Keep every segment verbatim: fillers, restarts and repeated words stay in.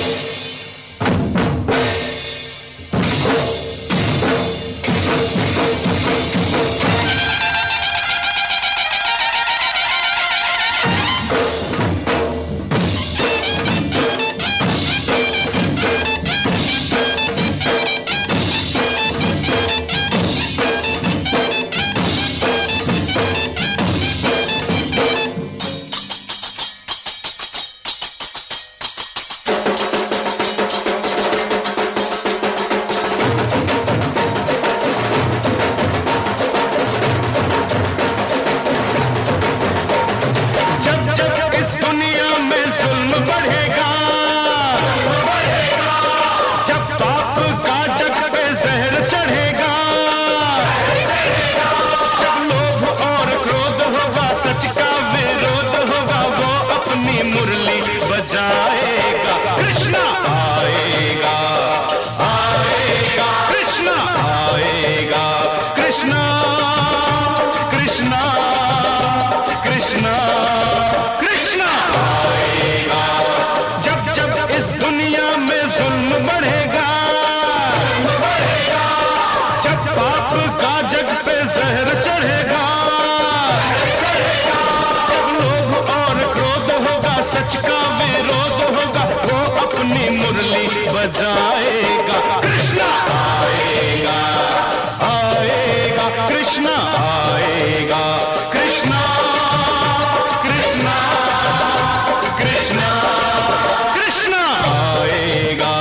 बजाएगा, कृष्णा आएगा, आएगा, कृष्णा आएगा, कृष्णा कृष्णा कृष्णा कृष्णा आएगा।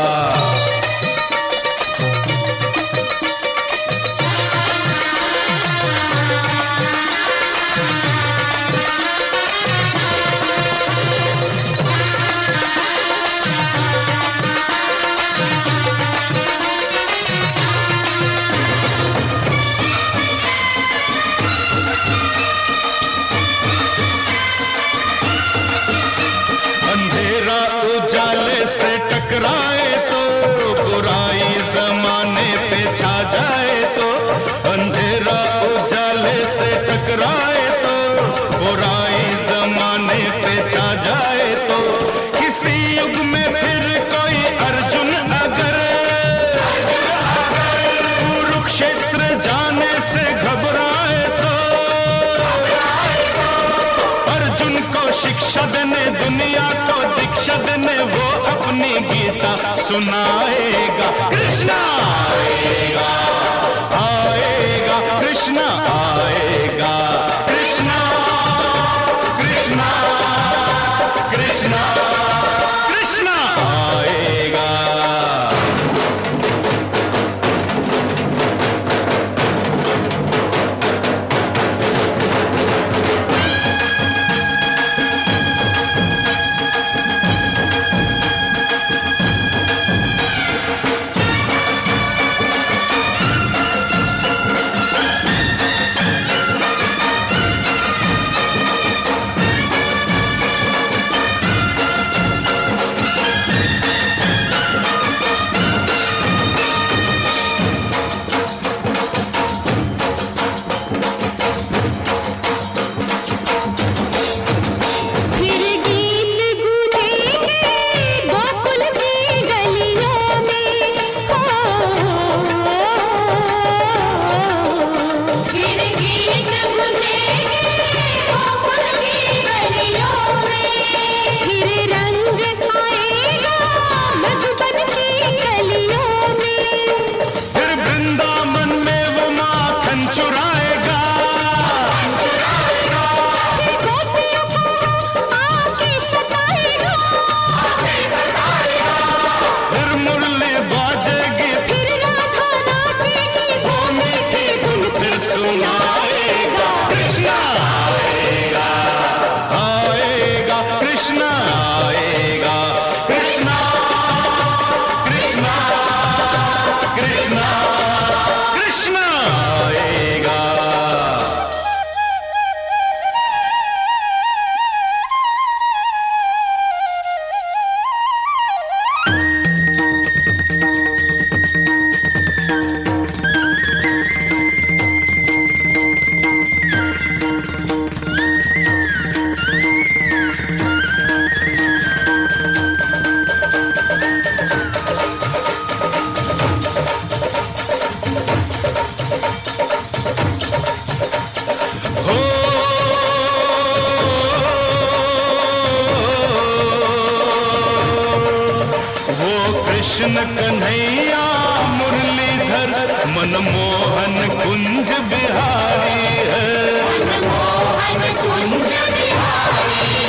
उजाले से टकराए तो बुराई जमाने पे छा जाए, तो अंधेरा उजाले से टकराए तो बुराई जमाने पे छा जाए, तो किसी युग में फिर कोई अर्जुन अगर कुरुक्षेत्र जाने से घबराए तो अर्जुन को शिक्षा देने दुनिया को दीक्षा देने वो अपनी गीता सुनाएगा, कृष्णा आएगा, आएगा, कृष्णा आएगा, कृष्णा कृष्णा कृष्णा कृष्णा आएगा। कृष्ण कन्हैया मुरलीधर मनमोहन कुंज बिहारी है। मनमोहन कुंज बिहारी